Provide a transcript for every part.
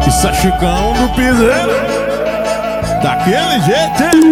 Isso é Chicão do Piseiro, daquele jeito, hein?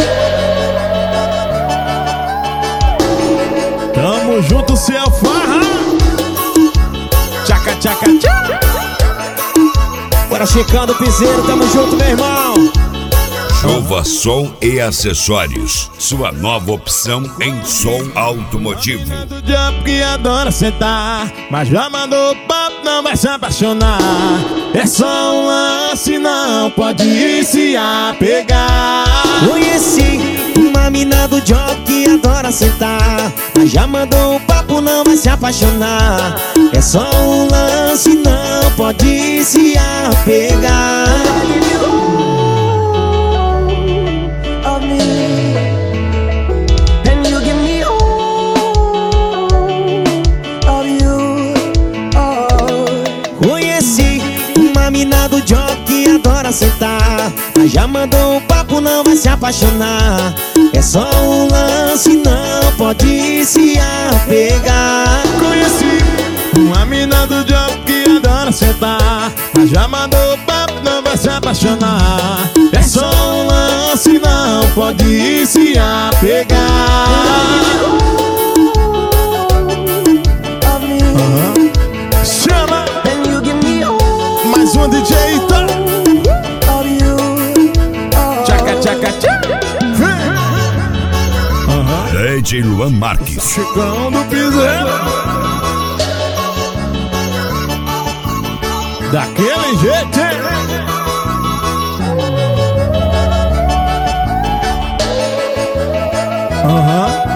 Tamo junto, se é farra. Tchaca, tchaca, tchaca. Bora, Chicão do Piseiro, tamo junto, meu irmão. Chuva Som e Acessórios, sua nova opção em som automotivo. Do diabo que adora sentar, mas já mandou o papo, não vai se apaixonar. É só um lance, não pode se apegar. Conheci uma mina do job que adora sentar, mas já mandou um papo, não vai se apaixonar. É só um lance, não pode se apegar. Conheci uma mina do job que adora sentar, mas já mandou um papo, não vai se apaixonar. É só um lance, não pode se apegar. Conheci uma mina do job que adora sentar, mas já mandou o papo, não vai se apaixonar. É só um lance, não pode se apegar. Chama mais um DJ, tá? Tchaca, tchaca, tchaca. DJ Luan Marques. Chicão do Piseiro, daquele jeito, hein? Aham.